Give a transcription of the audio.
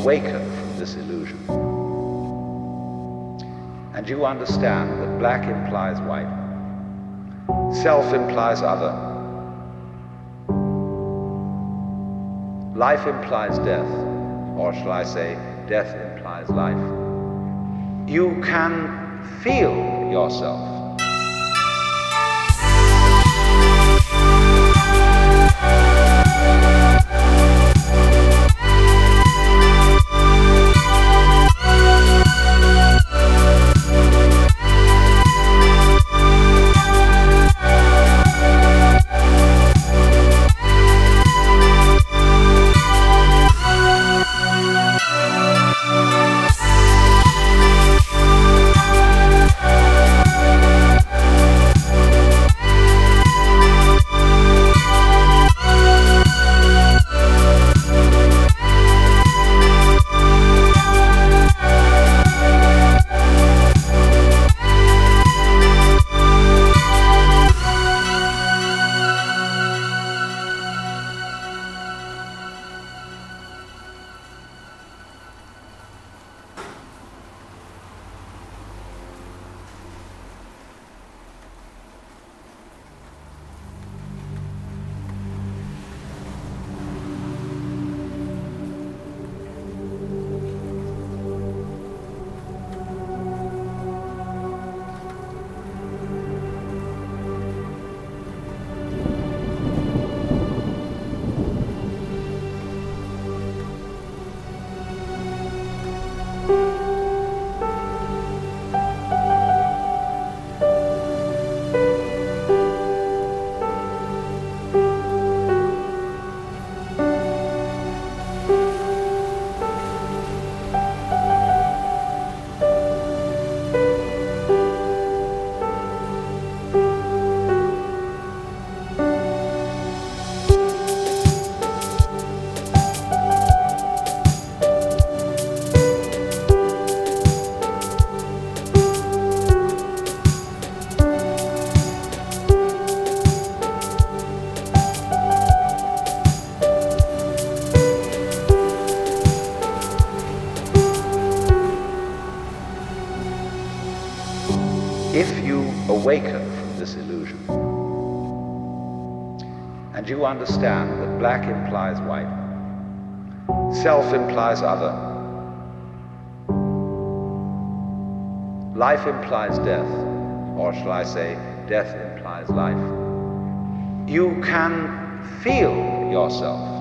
awaken from this illusion, and you understand that black implies white, self implies other, life implies death, or shall I say, death implies life, you can feel yourself. If you awaken from this illusion, and you understand that black implies white, self implies other, life implies death, or shall I say, death implies life, you can feel yourself.